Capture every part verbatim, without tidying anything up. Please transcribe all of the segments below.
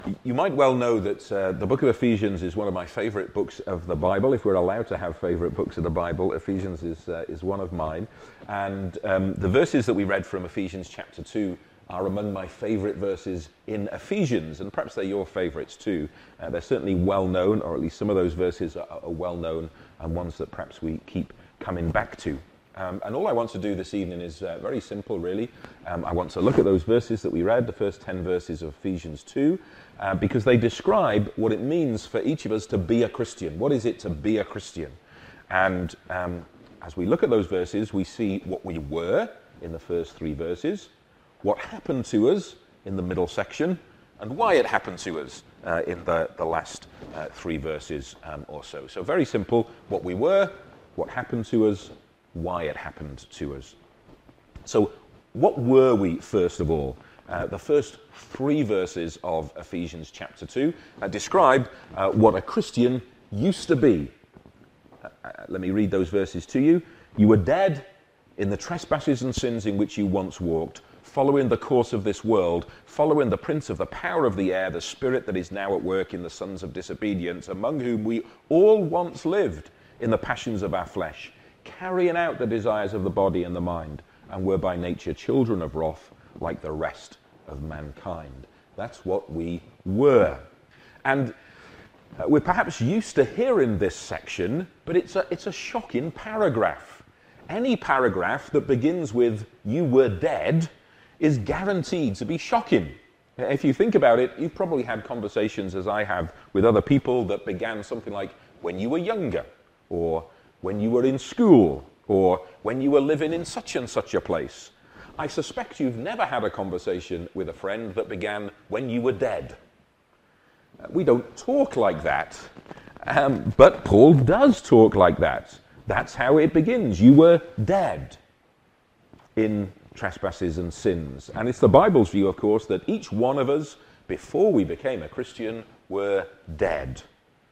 You might well know that uh, the book of Ephesians is one of my favorite books of the Bible. If we're allowed to have favorite books of the Bible, Ephesians is, uh, is one of mine. And um, the verses that we read from Ephesians chapter two are among my favorite verses in Ephesians, and perhaps they're your favorites too. Uh, they're certainly well known, or at least some of those verses are, are well known, and ones that perhaps we keep coming back to. Um, and all I want to do this evening is uh, very simple, really. Um, I want to look at those verses that we read, the first ten verses of Ephesians two, uh, because they describe what it means for each of us to be a Christian. What is it to be a Christian? And um, as we look at those verses, we see what we were in the first three verses, what happened to us in the middle section, and why it happened to us uh, in the, the last uh, three verses um, or so. So very simple, what we were, what happened to us, why it happened to us. So what were we, first of all? Uh, the first three verses of Ephesians chapter two uh, describe uh, what a Christian used to be. Uh, uh, let me read those verses to you. You were dead in the trespasses and sins in which you once walked, following the course of this world, following the prince of the power of the air, the spirit that is now at work in the sons of disobedience, among whom we all once lived in the passions of our flesh, carrying out the desires of the body and the mind, and were by nature children of wrath like the rest of mankind. That's what we were. And uh, we're perhaps used to hearing this section, but it's a, it's a shocking paragraph. Any paragraph that begins with, you were dead, is guaranteed to be shocking. If you think about it, you've probably had conversations, as I have, with other people that began something like, when you were younger, or when you were in school, or when you were living in such and such a place. I suspect you've never had a conversation with a friend that began when you were dead. Uh, we don't talk like that, um, but Paul does talk like that. That's how it begins. You were dead in trespasses and sins. And it's the Bible's view, of course, that each one of us, before we became a Christian, were dead.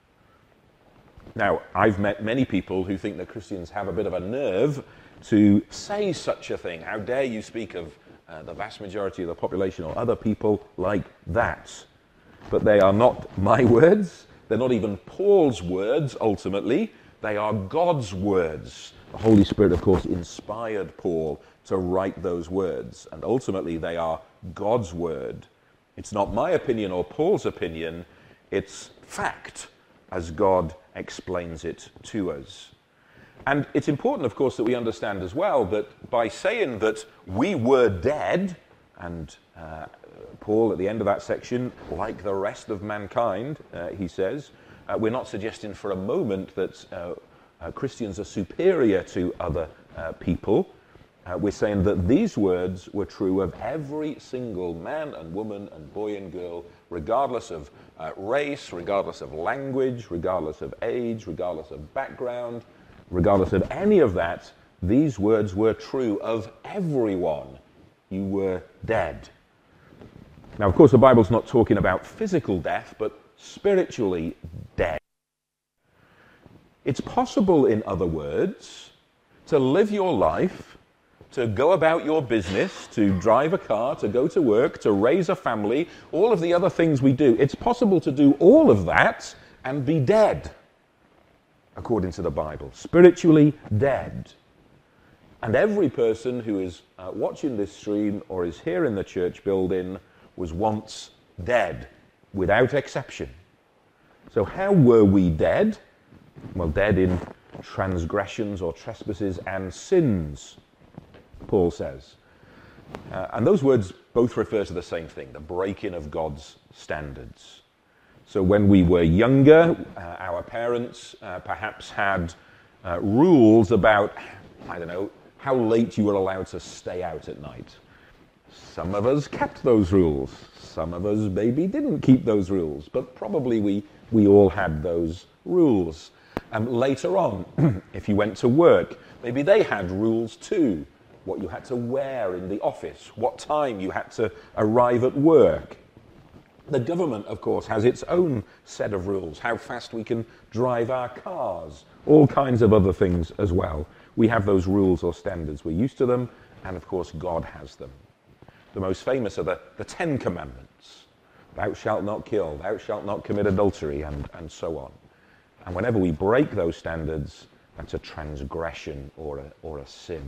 Now, I've met many people who think that Christians have a bit of a nerve to say such a thing. How dare you speak of uh, the vast majority of the population or other people like that? But they are not my words. They're not even Paul's words, ultimately. They are God's words. The Holy Spirit, of course, inspired Paul to write those words. And ultimately, they are God's word. It's not my opinion or Paul's opinion. It's fact, as God explains it to us. And it's important, of course, that we understand as well that by saying that we were dead, and uh, Paul at the end of that section, like the rest of mankind, uh, he says, uh, we're not suggesting for a moment that uh, uh, Christians are superior to other uh, people. Uh, we're saying that these words were true of every single man and woman and boy and girl, regardless of uh, race, regardless of language, regardless of age, regardless of background, regardless of any of that. These words were true of everyone. You were dead. Now, of course, the Bible's not talking about physical death, but spiritually dead. It's possible, in other words, to live your life, to go about your business, to drive a car, to go to work, to raise a family, all of the other things we do. It's possible to do all of that and be dead, according to the Bible. Spiritually dead. And every person who is uh, watching this stream or is here in the church building was once dead, without exception. So how were we dead? Well, dead in transgressions or trespasses and sins, Paul says. Uh, and those words both refer to the same thing, the breaking of God's standards. So when we were younger, uh, our parents uh, perhaps had uh, rules about, I don't know, how late you were allowed to stay out at night. Some of us kept those rules. Some of us maybe didn't keep those rules, but probably we, we all had those rules. And later on, if you went to work, maybe they had rules too. What you had to wear in the office, what time you had to arrive at work. The government, of course, has its own set of rules, how fast we can drive our cars, all kinds of other things as well. We have those rules or standards. We're used to them, and of course, God has them. The most famous are the, the Ten Commandments. thou shalt not kill, thou shalt not commit adultery, and, and so on. And whenever we break those standards, that's a transgression or a, or a sin.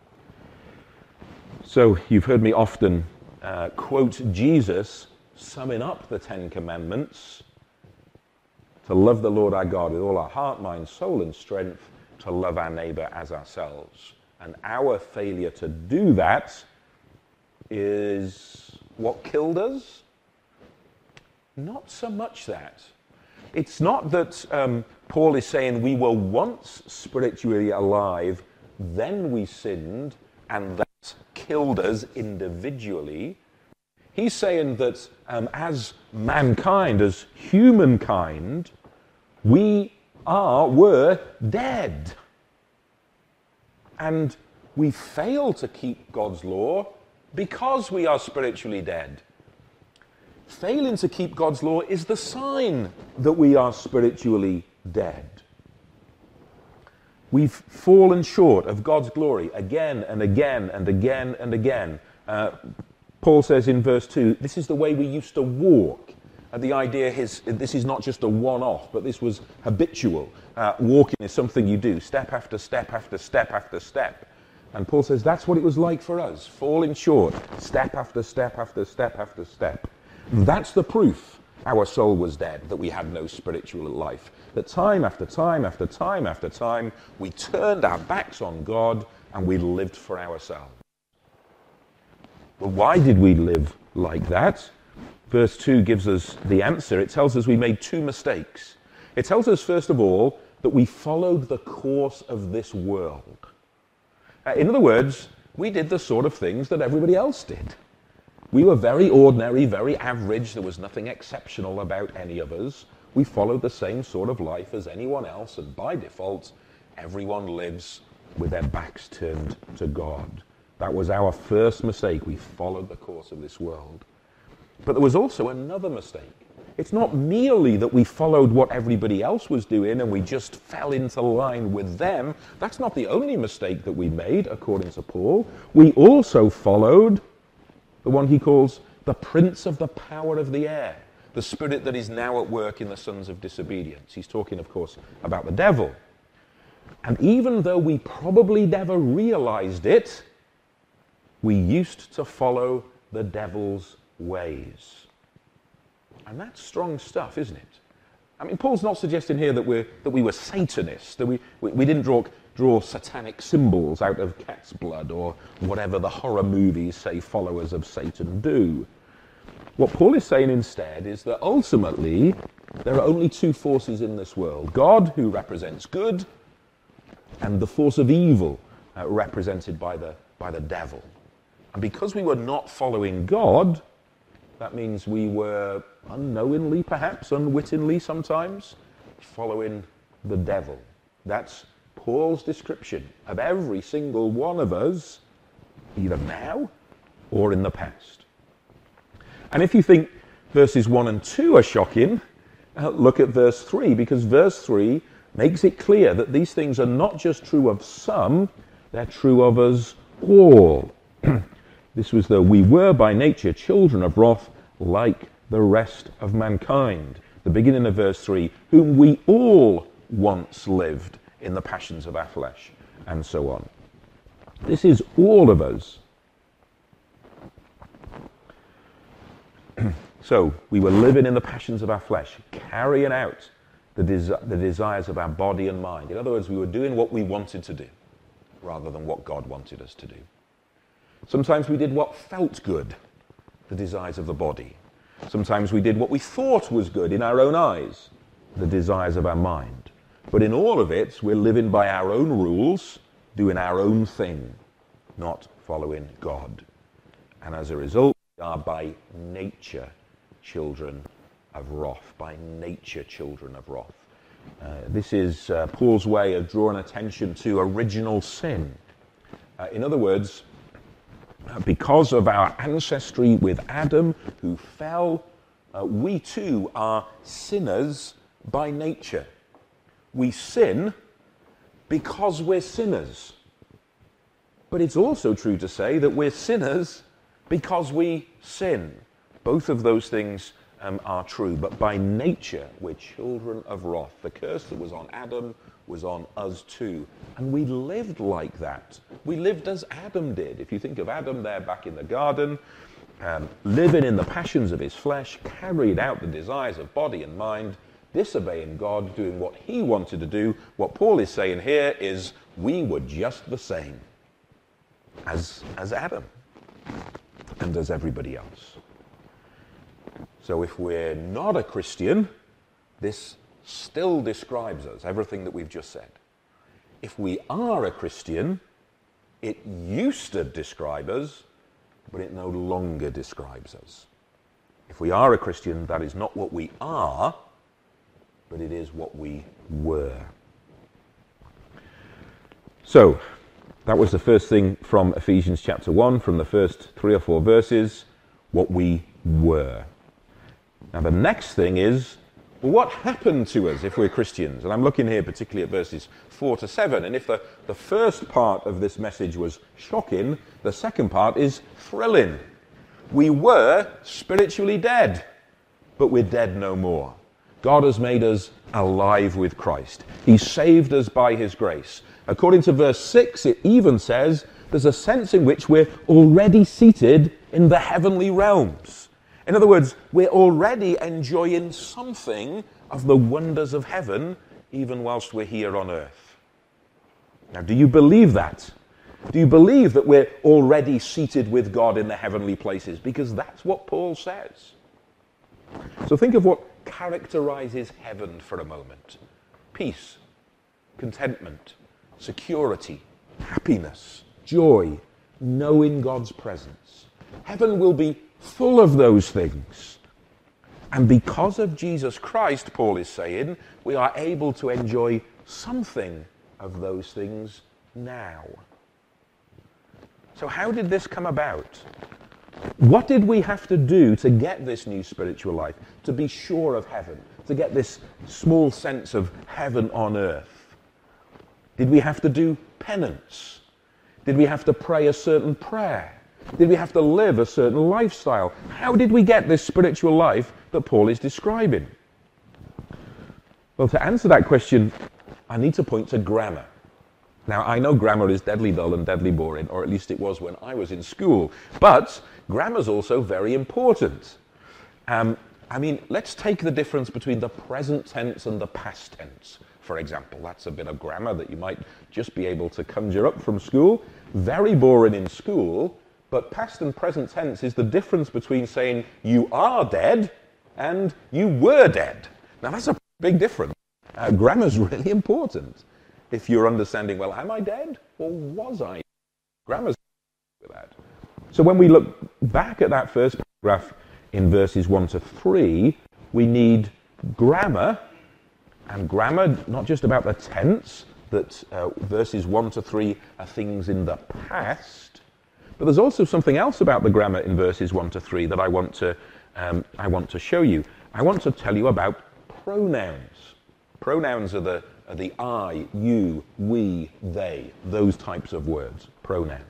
So you've heard me often uh, quote Jesus summing up the Ten Commandments: to love the Lord our God with all our heart, mind, soul, and strength, to love our neighbor as ourselves. And our failure to do that is what killed us? Not so much that. It's not that um, Paul is saying we were once spiritually alive, then we sinned, and that killed us individually. He's saying that um, as mankind, as humankind, we are, were dead. And we fail to keep God's law because we are spiritually dead. Failing to keep God's law is the sign that we are spiritually dead. We've fallen short of God's glory again and again and again and again. Uh, Paul says in verse two, this is the way we used to walk. Uh, the idea is this is not just a one-off, but this was habitual. Uh, walking is something you do, step after step after step after step. And Paul says that's what it was like for us, falling short, step after step after step after step. That's the proof our soul was dead, that we had no spiritual life. That time after time after time after time, we turned our backs on God and we lived for ourselves. Well, why did we live like that? Verse two gives us the answer. It tells us we made two mistakes. It tells us, first of all, that we followed the course of this world. Uh, in other words, we did the sort of things that everybody else did. We were very ordinary, very average. There was nothing exceptional about any of us. We followed the same sort of life as anyone else, and by default, everyone lives with their backs turned to God. That was our first mistake. We followed the course of this world. But there was also another mistake. It's not merely that we followed what everybody else was doing and we just fell into line with them. That's not the only mistake that we made, according to Paul. We also followed the one he calls the prince of the power of the air, the spirit that is now at work in the sons of disobedience. He's talking, of course, about the devil. And even though we probably never realized it, we used to follow the devil's ways. And that's strong stuff, isn't it? I mean, Paul's not suggesting here that we're that we were Satanists, that we, we, we didn't draw, draw satanic symbols out of cat's blood or whatever the horror movies say followers of Satan do. What Paul is saying instead is that ultimately there are only two forces in this world. God, who represents good, and the force of evil, uh, represented by the, by the devil. And because we were not following God, that means we were unknowingly, perhaps, unwittingly sometimes, following the devil. That's Paul's description of every single one of us, either now or in the past. And if you think verses one and two are shocking, uh, look at verse three, because verse three makes it clear that these things are not just true of some, they're true of us all. This was the we were by nature children of wrath like the rest of mankind. The beginning of verse three, whom we all once lived in the passions of our flesh, and so on. This is all of us. So, we were living in the passions of our flesh, carrying out the, desi- the desires of our body and mind. In other words, we were doing what we wanted to do, rather than what God wanted us to do. Sometimes we did what felt good, the desires of the body. Sometimes we did what we thought was good in our own eyes, the desires of our mind. But in all of it, we're living by our own rules, doing our own thing, not following God. And as a result, we are by nature children of wrath, by nature children of wrath. Uh, this is uh, Paul's way of drawing attention to original sin. Uh, in other words, uh, because of our ancestry with Adam, who fell, uh, we too are sinners by nature. We sin because we're sinners. But it's also true to say that we're sinners because we sin. Both of those things um, are true, but by nature we're children of wrath. The curse that was on Adam was on us too. And we lived like that. We lived as Adam did. If you think of Adam there back in the garden, um, living in the passions of his flesh, carried out the desires of body and mind, disobeying God, doing what he wanted to do. What Paul is saying here is we were just the same as, as Adam and as everybody else. So if we're not a Christian, this still describes us, everything that we've just said. If we are a Christian, it used to describe us, but it no longer describes us. If we are a Christian, that is not what we are, but it is what we were. So, that was the first thing from Ephesians chapter one, from the first three or four verses, what we were. Now the next thing is, well, what happened to us if we're Christians? And I'm looking here particularly at verses four to seven, and if the, the first part of this message was shocking, the second part is thrilling. We were spiritually dead, but we're dead no more. God has made us alive with Christ. He saved us by his grace. According to verse six, it even says there's a sense in which we're already seated in the heavenly realms. In other words, we're already enjoying something of the wonders of heaven, even whilst we're here on earth. Now, do you believe that? Do you believe that we're already seated with God in the heavenly places? Because that's what Paul says. So think of what characterizes heaven for a moment. Peace, contentment, security, happiness, joy, knowing God's presence. Heaven will be full of those things. And because of Jesus Christ, Paul is saying, we are able to enjoy something of those things now. So how did this come about? What did we have to do to get this new spiritual life, to be sure of heaven, to get this small sense of heaven on earth? Did we have to do penance? Did we have to pray a certain prayer? Did we have to live a certain lifestyle? How did we get this spiritual life that Paul is describing? Well, to answer that question, I need to point to grammar. Now, I know grammar is deadly dull and deadly boring, or at least it was when I was in school, but grammar's also very important. Um, I mean, let's take the difference between the present tense and the past tense, for example. That's a bit of grammar that you might just be able to conjure up from school. Very boring in school, but past and present tense is the difference between saying you are dead and you were dead. Now, that's a big difference. Uh, grammar's really important. If you're understanding, well, am I dead or was I? Grammar's with that. So when we look back at that first paragraph in verses one to three, we need grammar, and grammar not just about the tense, that uh, verses one to three are things in the past, but there's also something else about the grammar in verses one to three that I want to, um, I want to show you. I want to tell you about pronouns. Pronouns are the are the I, you, we, they, those types of words, pronouns.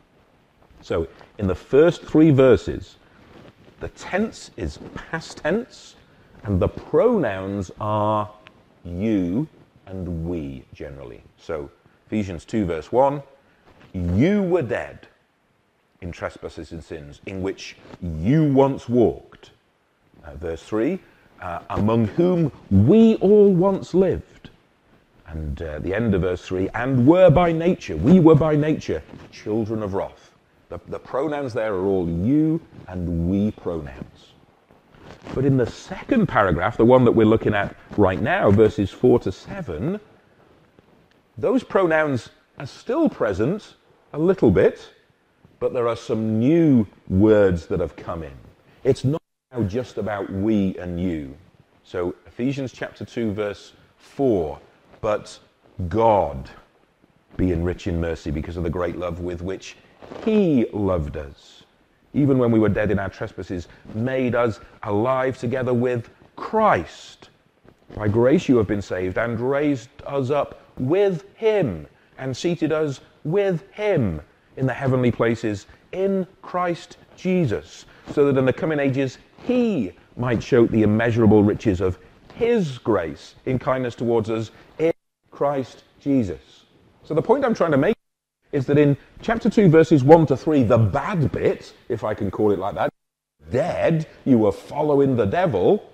So in the first three verses, the tense is past tense, and the pronouns are you and we generally. So Ephesians two verse one, you were dead in trespasses and sins, in which you once walked. Uh, verse three, uh, among whom we all once lived. And uh, the end of verse three, and were by nature, we were by nature, children of wrath. The, the pronouns there are all you and we pronouns. But in the second paragraph, the one that we're looking at right now, verses four to seven, those pronouns are still present a little bit, but there are some new words that have come in. It's not now just about we and you. So Ephesians chapter two, verse four, but God, being rich in mercy because of the great love with which he loved us, even when we were dead in our trespasses, made us alive together with Christ. By grace you have been saved, and raised us up with him, and seated us with him in the heavenly places in Christ Jesus, so that in the coming ages he might show the immeasurable riches of his grace in kindness towards us in Christ Jesus. So the point I'm trying to make is that in chapter two, verses one to three, the bad bit, if I can call it like that, dead, you were following the devil,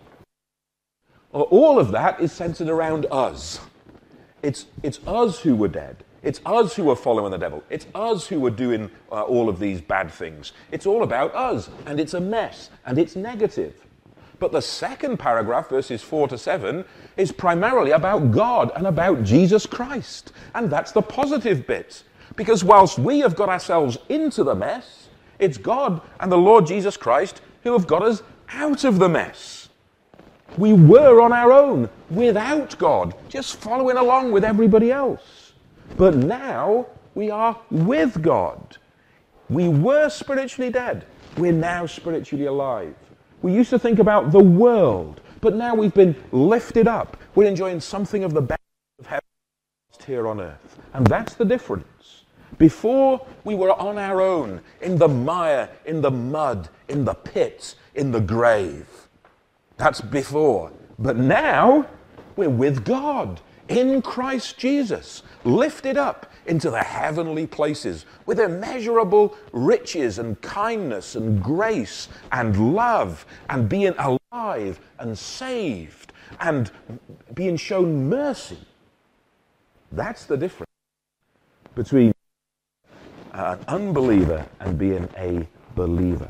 all of that is centered around us. It's, it's us who were dead. It's us who were following the devil. It's us who were doing uh, all of these bad things. It's all about us, and it's a mess, and it's negative. But the second paragraph, verses four to seven, is primarily about God and about Jesus Christ. And that's the positive bit. Because whilst we have got ourselves into the mess, it's God and the Lord Jesus Christ who have got us out of the mess. We were on our own, without God, just following along with everybody else. But now we are with God. We were spiritually dead. We're now spiritually alive. We used to think about the world, but now we've been lifted up. We're enjoying something of the best of heaven here on earth. And that's the difference. Before, we were on our own, in the mire, in the mud, in the pit, in the grave. That's before. But now, we're with God, in Christ Jesus, lifted up into the heavenly places with immeasurable riches and kindness and grace and love and being alive and saved and being shown mercy. That's the difference between an unbeliever and being a believer.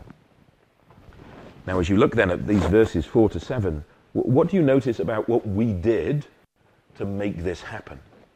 Now, as you look then at these verses four to seven, what do you notice about what we did to make this happen?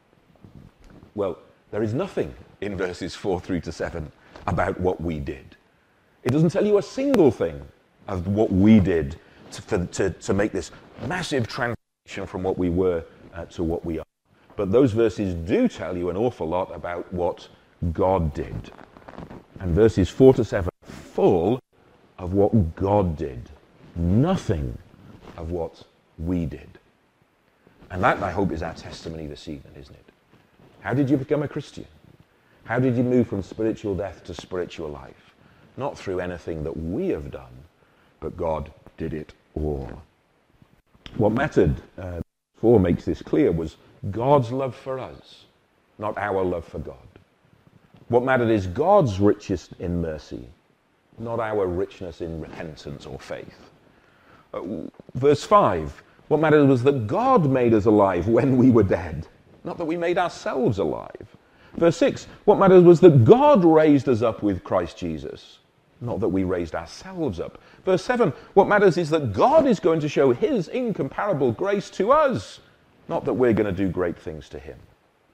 Well, there is nothing in verses four through to seven about what we did. It doesn't tell you a single thing of what we did to, for, to, to make this massive transition from what we were uh, to what we are. But those verses do tell you an awful lot about what God did. And verses four to seven are full of what God did. Nothing of what we did. And that, I hope, is our testimony this evening, isn't it? How did you become a Christian? How did you move from spiritual death to spiritual life? Not through anything that we have done, but God did it all. What mattered, uh, four makes this clear, was God's love for us, not our love for God. What mattered is God's richest in mercy, not our richness in repentance or faith. Uh, verse five, what mattered was that God made us alive when we were dead, not that we made ourselves alive. Verse six, what mattered was that God raised us up with Christ Jesus, not that we raised ourselves up. Verse seven, what matters is that God is going to show his incomparable grace to us, not that we're going to do great things to him.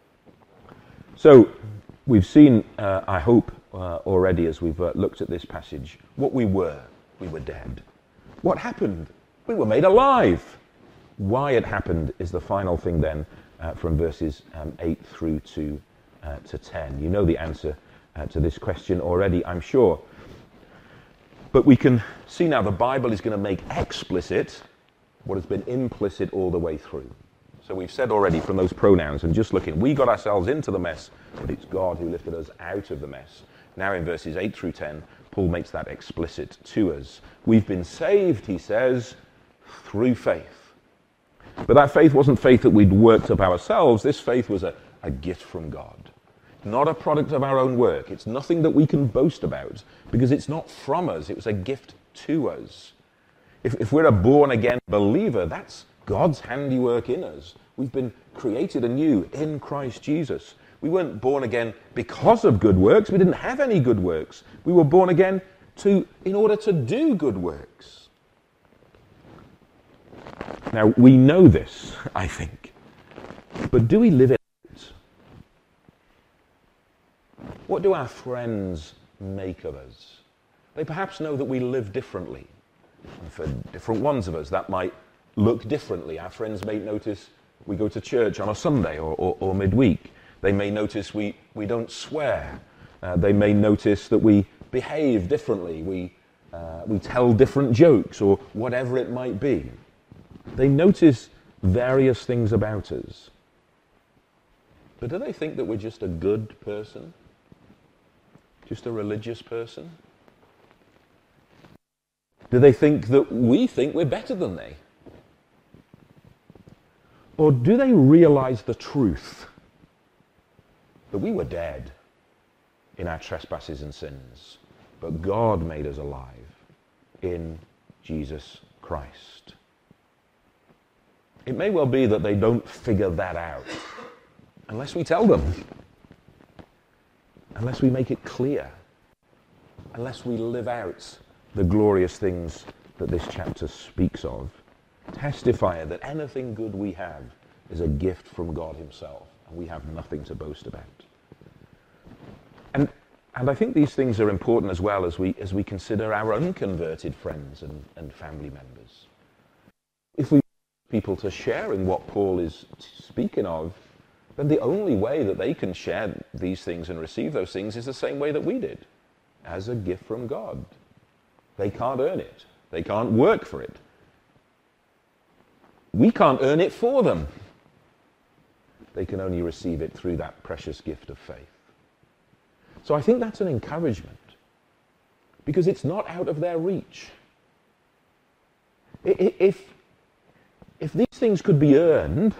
So, we've seen, uh, I hope, uh, already as we've uh, looked at this passage, what we were. We were dead. What happened? We were made alive. Why it happened is the final thing then uh, from verses um, eight through to, uh, to ten. You know the answer uh, to this question already, I'm sure. But we can see now the Bible is going to make explicit what has been implicit all the way through. So we've said already from those pronouns, and just looking, we got ourselves into the mess, but it's God who lifted us out of the mess. Now in verses eight through ten, Paul makes that explicit to us. We've been saved, he says, through faith. But that faith wasn't faith that we'd worked up ourselves. This faith was a, a gift from God. Not a product of our own work. It's nothing that we can boast about, because it's not from us. It was a gift to us. If, if we're a born-again believer, that's God's handiwork in us. We've been created anew in Christ Jesus. We weren't born again because of good works. We didn't have any good works. We were born again to, in order to do good works. Now, we know this, I think. But do we live it out? What do our friends make of us? They perhaps know that we live differently. And for different ones of us, that might look differently. Our friends may notice we go to church on a Sunday or, or, or midweek. They may notice we, we don't swear. Uh, they may notice that we behave differently. We, uh, we tell different jokes or whatever it might be. They notice various things about us. But do they think that we're just a good person? Just a religious person? Do they think that we think we're better than they? Or do they realize the truth that we were dead in our trespasses and sins, but God made us alive in Jesus Christ? It may well be that they don't figure that out unless we tell them, unless we make it clear, unless we live out the glorious things that this chapter speaks of. Testify that anything good we have is a gift from God himself, and we have nothing to boast about. And, and I think these things are important as well as we, as we consider our unconverted friends and, and family members. If we want people to share in what Paul is speaking of, then the only way that they can share these things and receive those things is the same way that we did, as a gift from God. They can't earn it. They can't work for it. We can't earn it for them. They can only receive it through that precious gift of faith. So I think that's an encouragement, because it's not out of their reach. If, if these things could be earned,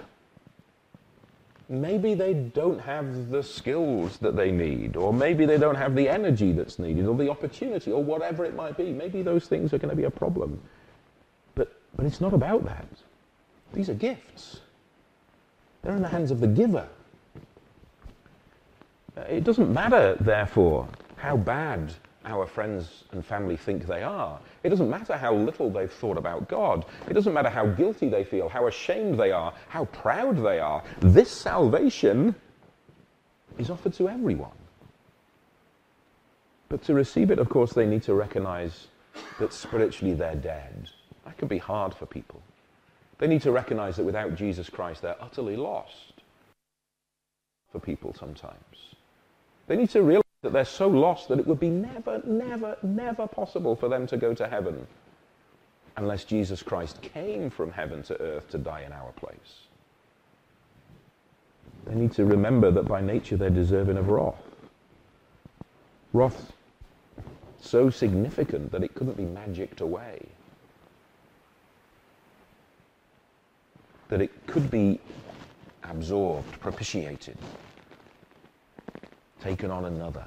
maybe they don't have the skills that they need, or maybe they don't have the energy that's needed, or the opportunity, or whatever it might be. Maybe those things are going to be a problem. But, but it's not about that. These are gifts. They're in the hands of the giver. It doesn't matter, therefore, how bad our friends and family think they are. It doesn't matter how little they've thought about God. It doesn't matter how guilty they feel, how ashamed they are, how proud they are. This salvation is offered to everyone. But to receive it, of course, they need to recognize that spiritually they're dead. That can be hard for people. They need to recognize that without Jesus Christ, they're utterly lost. For people sometimes. They need to realize that they're so lost that it would be never, never, never possible for them to go to heaven unless Jesus Christ came from heaven to earth to die in our place. They need to remember that by nature they're deserving of wrath. Wrath so significant that it couldn't be magicked away. That it could be absorbed, propitiated, taken on another.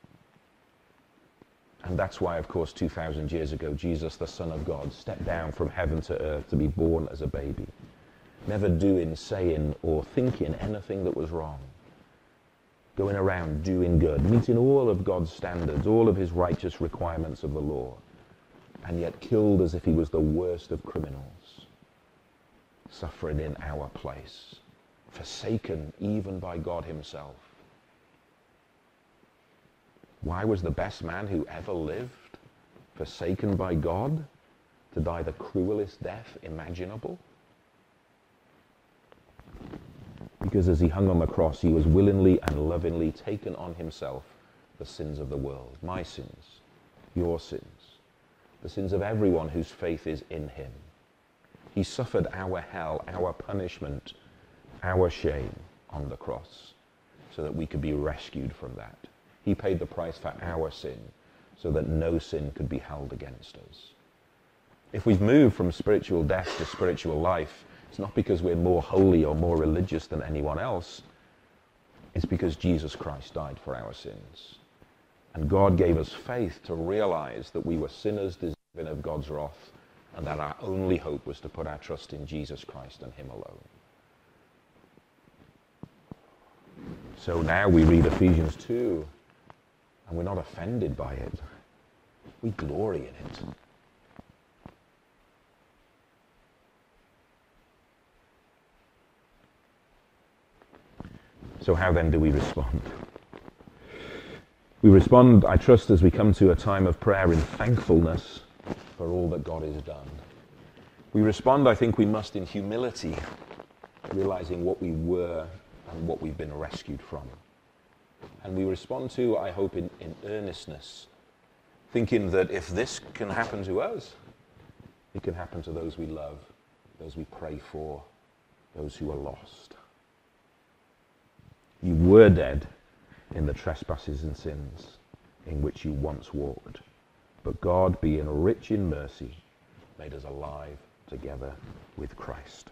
And that's why, of course, two thousand years ago, Jesus, the Son of God, stepped down from heaven to earth to be born as a baby, never doing, saying, or thinking anything that was wrong, going around doing good, meeting all of God's standards, all of his righteous requirements of the law, and yet killed as if he was the worst of criminals, suffering in our place, forsaken even by God himself. Why was the best man who ever lived forsaken by God to die the cruelest death imaginable? Because as he hung on the cross, he was willingly and lovingly taken on himself the sins of the world, my sins, your sins, the sins of everyone whose faith is in him. He suffered our hell, our punishment, our shame on the cross so that we could be rescued from that. He paid the price for our sin so that no sin could be held against us. If we've moved from spiritual death to spiritual life, it's not because we're more holy or more religious than anyone else. It's because Jesus Christ died for our sins. And God gave us faith to realize that we were sinners deserving of God's wrath, and that our only hope was to put our trust in Jesus Christ and him alone. So now we read Ephesians two, and we're not offended by it. We glory in it. So how then do we respond? We respond, I trust, as we come to a time of prayer in thankfulness for all that God has done. We respond, I think we must, in humility, realizing what we were and what we've been rescued from. And we respond to, I hope, in, in earnestness, thinking that if this can happen to us, it can happen to those we love, those we pray for, those who are lost. You were dead in the trespasses and sins in which you once walked, but God, being rich in mercy, made us alive together with Christ.